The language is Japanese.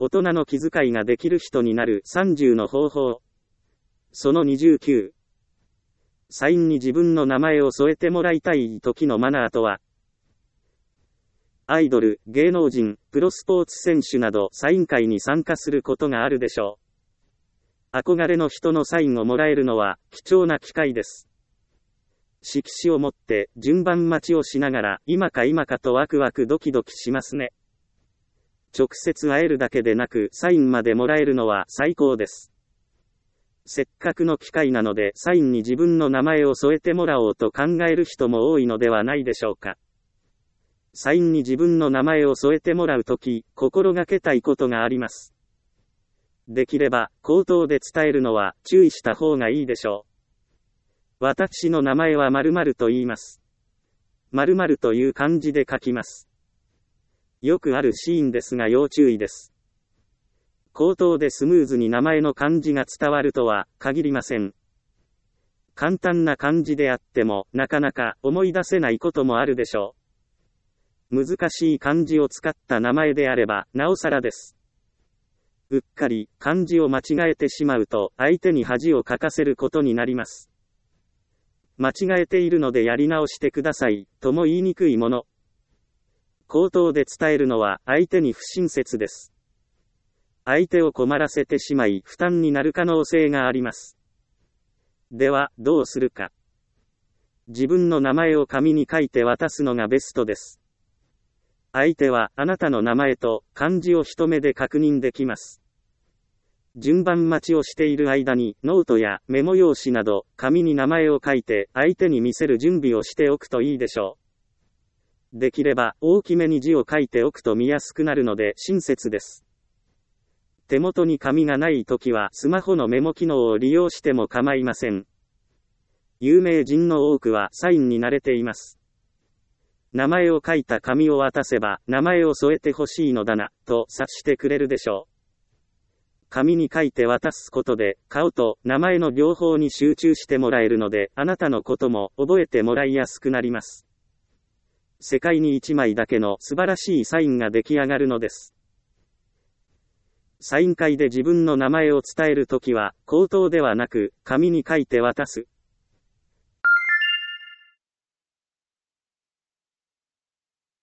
大人の気遣いができる人になる30の方法。その29。サインに自分の名前を添えてもらいたい時のマナーとは。アイドル、芸能人、プロスポーツ選手などサイン会に参加することがあるでしょう。憧れの人のサインをもらえるのは貴重な機会です。色紙を持って順番待ちをしながら今かとワクワクドキドキしますね。直接会えるだけでなくサインまでもらえるのは最高です。せっかくの機会なのでサインに自分の名前を添えてもらおうと考える人も多いのではないでしょうか。サインに自分の名前を添えてもらうとき、心がけたいことがあります。できれば、口頭で伝えるのは注意した方がいいでしょう。私の名前は〇〇と言います。〇〇という漢字で書きます。よくあるシーンですが要注意です。口頭でスムーズに名前の漢字が伝わるとは限りません。簡単な漢字であっても、なかなか思い出せないこともあるでしょう。難しい漢字を使った名前であれば、なおさらです。うっかり漢字を間違えてしまうと、相手に恥をかかせることになります。間違えているのでやり直してください、とも言いにくいもの。口頭で伝えるのは、相手に不親切です。相手を困らせてしまい、負担になる可能性があります。では、どうするか。自分の名前を紙に書いて渡すのがベストです。相手はあなたの名前と漢字を一目で確認できます。順番待ちをしている間にノートやメモ用紙など紙に名前を書いて相手に見せる準備をしておくといいでしょう。できれば大きめに字を書いておくと見やすくなるので親切です。手元に紙がないときはスマホのメモ機能を利用しても構いません。有名人の多くはサインに慣れています。名前を書いた紙を渡せば、名前を添えてほしいのだな、と察してくれるでしょう。紙に書いて渡すことで、顔と名前の両方に集中してもらえるので、あなたのことも覚えてもらいやすくなります。世界に一枚だけの素晴らしいサインが出来上がるのです。サイン会で自分の名前を伝えるときは、口頭ではなく、紙に書いて渡す。